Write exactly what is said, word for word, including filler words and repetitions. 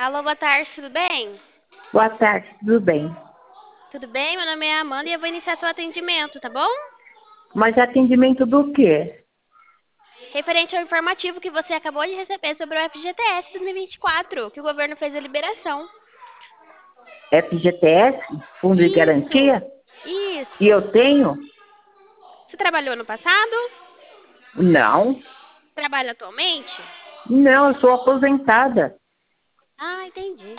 Alô, boa tarde, tudo bem? Boa tarde, tudo bem? Tudo bem? Meu nome é Amanda e eu vou iniciar seu atendimento, tá bom? Mas atendimento do quê? Referente ao informativo que você acabou de receber sobre o F G T S dois mil e vinte e quatro, que o governo fez a liberação. F G T S, Fundo de Isso, Garantia? E isso. eu tenho? Você trabalhou no passado? Não. Trabalha atualmente? Não, eu sou aposentada. Ah, entendi.